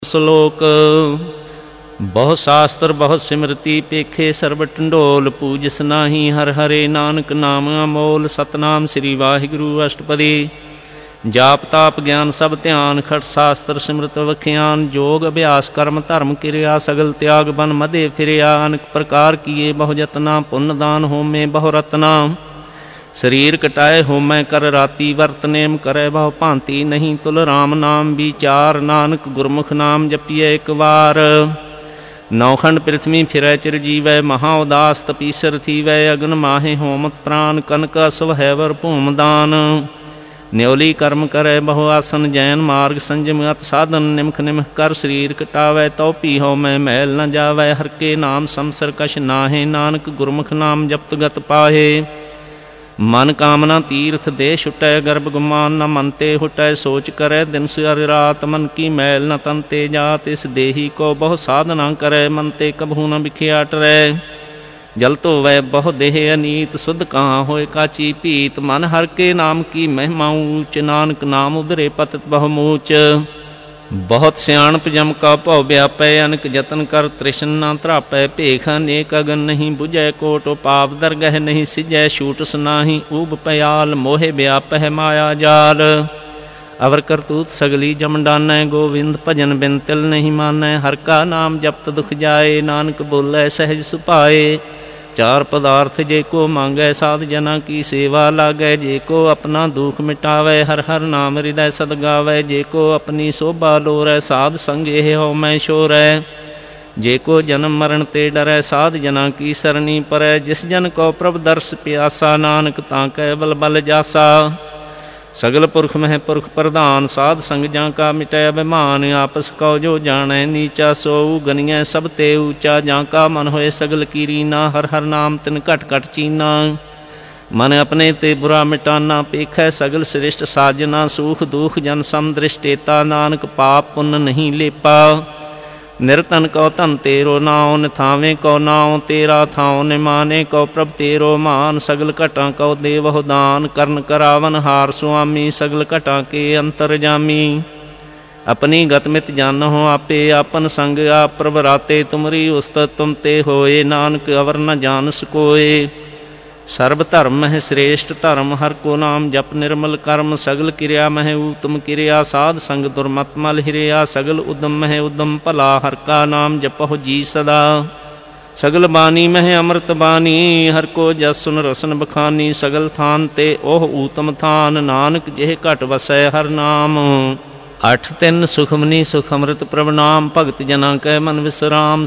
ਸਲੋਕ। ਬਹੁ ਸ਼ਾਸਤਰ ਬਹੁ ਸਿਮਰਤੀ ਪੇਖੇ ਸਰਬ ਟੰਡੋਲ, ਪੂਜਿਸ ਨਾਹੀ ਹਰ ਹਰੇ ਨਾਨਕ ਨਾਮ ਅਮੋਲ। ਸਤਨਾਮ ਸ੍ਰੀ ਵਾਹਿਗੁਰੂ ਅਸ਼ਟਪਦੀ। ਜਾਪ ਤਾਪ ਗਿਆਨ ਸਭ ਧਿਆਨ, ਖਟ ਸ਼ਾਸਤਰ ਸਿਮਰਤ ਵਖਿਆਨ। ਜੋਗ ਅਭਿਆਸ ਕਰਮ ਧਰਮ ਕਿਰਿਆ, ਸਗਲ ਤਿਆਗ ਬਨ ਮਧੇ ਫਿਰਿਆ। ਅਨਕ ਪ੍ਰਕਾਰ ਕੀਏ ਬਹੁ ਜਤਨਾ, ਪੁੰਨ ਦਾਨ ਹੋਮੇ ਬਹੁ ਰਤਨਾ। ਸਰੀਰ ਕਟਾਏ ਹੋਮੈ ਕਰ ਰਾਤੀ, ਵਰਤ ਨੇਮ ਕਰੈ ਬਹੁ ਭਾਂਤੀ। ਨਹੀਂ ਤੁਲ ਰਾਮ ਨਾਮ ਵਿਚਾਰ, ਨਾਨਕ ਗੁਰਮੁਖ ਨਾਮ ਜਪੀਐ ਇੱਕ ਵਾਰ। ਨੌਖੰਡ ਪ੍ਰਿਥਵੀ ਫਿਰੈ ਚਿਰ ਜੀਵੈ, ਮਹਾ ਉਦਾਸ ਤਪੀਸਰ ਥੀਵੈ। ਅਗਨ ਮਾਹੇ ਹੋਮਤ ਪ੍ਰਾਨ, ਕਨਕ ਅਸਵ ਹੈਵਰ ਭੂਮ ਦਾਨ। ਨਿਉਲੀ ਕਰਮ ਕਰੈ ਬਹੁ ਆਸਨ, ਜੈਨ ਮਾਰਗ ਸੰਜਮ ਅਤ ਸਾਧਨ। ਨਿਮਖ ਨਿਮਖ ਕਰ ਸਰੀਰ ਕਟਾਵੈ, ਤਉ ਪੀ ਹੋਮੈ ਮੈਲ ਨ ਜਾਵੈ। ਹਰ ਕੇ ਨਾਮ ਸੰਸਰ ਕਛ ਨਾਹੇ, ਨਾਨਕ ਗੁਰਮੁਖ ਨਾਮ ਜਪਤ ਗਤ ਪਾਹੇ। ਮਨ ਕਾਮਨਾ ਤੀਰਥ ਦੇ ਛੁਟੈ, ਗਰਭ ਗੁਮਾਨ ਨ ਮਨ ਤੇ ਹੁਟੈ। ਸੋਚ ਕਰੈ ਦਿਨ ਸਿਰ ਰਾਤ, ਮਨ ਕੀ ਮੈਲ ਨ ਤਨ ਤੇ ਜਾਤ। ਇਸ ਦੇਹੀ ਕੋ ਬਹੁ ਸਾਧਨਾ ਕਰੈ, ਮਨ ਤੇ ਕਬਹੂ ਨ ਵਿਖਿਆ ਟਰੈ। ਜਲ ਧੋਵੈ ਬਹੁ ਦੇਹ ਅਨੀਤ, ਸੁਧ ਕਹਾਂ ਹੋਏ ਕਾਚੀ ਭੀਤ। ਮਨ ਹਰ ਕੇ ਨਾਮ ਕੀ ਮਹਿਮਾ ਊਚ, ਨਾਨਕ ਨਾਮ ਉਧਰੇ ਪਤਿਤ ਬਹੁ ਮੂਚ। ਬਹੁਤ ਸਿਆਣਪ ਜਮ ਕਾ ਭਉ ਵਿਆਪੈ, ਅਨਕ ਜਤਨ ਕਰ ਤ੍ਰਿਸ਼ਨ ਨਾ ਧਰਾਪੈ। ਭੇਖ ਅਨੇਕ ਅਗਨ ਨਹੀਂ ਬੁਝੈ, ਕੋਟ ਪਾਪ ਦਰਗਹਿ ਨਹੀਂ ਸਿਜੈ। ਛੂਟਸ ਨਾਹੀ ਊਬ ਪਿਆਲ, ਮੋਹਿ ਵਿਆਪਹਿ ਮਾਇਆ ਜਾਲ। ਅਵਰ ਕਰਤੂਤ ਸਗਲੀ ਜਮ ਡਾਨੈ, ਗੋਵਿੰਦ ਭਜਨ ਬਿਨ ਤਿਲ ਨਹੀਂ ਮਾਨੈ। ਹਰ ਕਾ ਨਾਮ ਜਪਤ ਦੁਖ ਜਾਏ, ਨਾਨਕ ਬੋਲੇ ਸਹਿਜ ਸੁਭਾਏ। ਚਾਰ ਪਦਾਰਥ ਜੇ ਕੋ ਮੰਗੈ, ਸਾਧ ਜਨਾ ਕੀ ਸੇਵਾ ਲਾਗੈ। ਜੇ ਕੋ ਆਪਣਾ ਦੁਖ ਮਿਟਾਵੈ, ਹਰ ਹਰ ਨਾਮ ਹਿਰਦੈ ਸਦ ਗਾਵੈ। ਜੇ ਕੋ ਆਪਣੀ ਸੋਭਾ ਲੋਰੈ, ਸਾਧ ਸੰਗ ਇਹ ਹਉਮੈ ਛੋਰੈ। ਜੇ ਕੋ ਜਨਮ ਮਰਨ ਤੇ ਡਰੈ, ਸਾਧ ਜਨਾ ਕੀ ਸਰਣੀ ਪਰੈ। ਜਿਸ ਜਨ ਕੋ ਪ੍ਰਭ ਦਰਸ ਪਿਆਸਾ, ਨਾਨਕ ਤਾਂ ਕੈ ਬਲ ਬਲ ਜਾਸਾ। ਸਗਲ ਪੁਰਖ ਮਹਿ ਪੁਰਖ ਪ੍ਰਧਾਨ, ਸਾਧ ਸੰਗ ਜਾਂ ਕਾ ਮਿਟੈ ਅਭਿਮਾਨ। ਆਪਸ ਕਉ ਜੋ ਜਾਣੈ ਨੀਚਾ, ਸੋਊ ਗਨੀਐ ਸਭ ਤੇ ਊਚਾ। ਜਾਂ ਕਾ ਮਨ ਹੋਏ ਸਗਲ ਕੀਰੀਨਾ, ਹਰ ਹਰ ਨਾਮ ਤਿਨ ਘਟ ਘਟ ਚੀਨਾ। ਮਨ ਆਪਣੇ ਤੇ ਬੁਰਾ ਮਿਟਾਨਾ, ਪੇਖੈ ਸਗਲ ਸ੍ਰਿਸ਼ਟ ਸਾਜਨਾ। ਸੂਖ ਦੁਖ ਜਨ ਸਮ ਦ੍ਰਿਸ਼ਟੇਤਾ, ਨਾਨਕ ਪਾਪ ਪੁੰਨ ਨਹੀਂ ਲੇਪਾ। ਨਿਰਤਨ ਕਉ ਧਨ ਤੇਰੋ ਨਾਉ, ਨਿਥਾਵੇਂ ਕਉ ਨਾਉ ਤੇਰਾ ਥਾਉ। ਨਿਮਾਨੇ ਕਉ ਪ੍ਰਭ ਤੇਰੋ ਮਾਨ, ਸਗਲ ਘਟਾਂ ਕਉ ਦੇਵਹੁ ਦਾਨ। ਕਰਨ ਕਰਾਵਨ ਹਾਰ ਸੁਆਮੀ, ਸਗਲ ਘਟਾਂ ਕੇ ਅੰਤਰ ਜਾਮੀ। ਆਪਣੀ ਗਤ ਮਿਤ ਜਾਨਹੁ ਆਪੇ, ਆਪਨ ਸੰਗ ਆਪ ਪ੍ਰਭ ਰਾਤੇ। ਤੁਮਰੀ ਉਸਤਤ ਤੁਮ ਤੇ ਹੋਏ, ਨਾਨਕ ਅਵਰ ਨ ਜਾਨਸ ਕੋਏ। ਸਰਬ ਧਰਮ ਮਹਿ ਸ੍ਰੇਸ਼ਟ ਧਰਮ, ਹਰ ਕੋ ਨਾਮ ਜਪ ਨਿਰਮਲ ਕਰਮ। ਸਗਲ ਕਿਰਿਆ ਮਹਿ ਊਤਮ ਕਿਰਿਆ, ਸਾਧ ਸੰਗ ਦੁਰਮਤ ਮਲ ਹਿਰਿਆ। ਸਗਲ ਉਦਮ ਮਹਿ ਉਦਮ ਭਲਾ, ਹਰ ਕਾ ਨਾਮ ਜਪਹੁ ਜੀ ਸਦਾ। ਸਗਲ ਬਾਣੀ ਮਹਿ ਅੰਮ੍ਰਿਤ ਬਾਣੀ, ਹਰ ਕੋ ਜਸ ਸੁਨ ਰਸਨ ਬਖਾਨੀ। ਸਗਲ ਥਾਨ ਤੇ ਉਹ ਊਤਮ ਥਾਨ, ਨਾਨਕ ਜਿਹ ਘਟ ਵਸੈ ਹਰ ਨਾਮ। 8 3 ਸੁਖਮਨੀ ਸੁਖ ਅੰਮ੍ਰਿਤ ਪ੍ਰਭ ਨਾਮ, ਭਗਤ ਜਨਾਂ ਕੈ ਮਨ ਵਿਸਰਾਮ।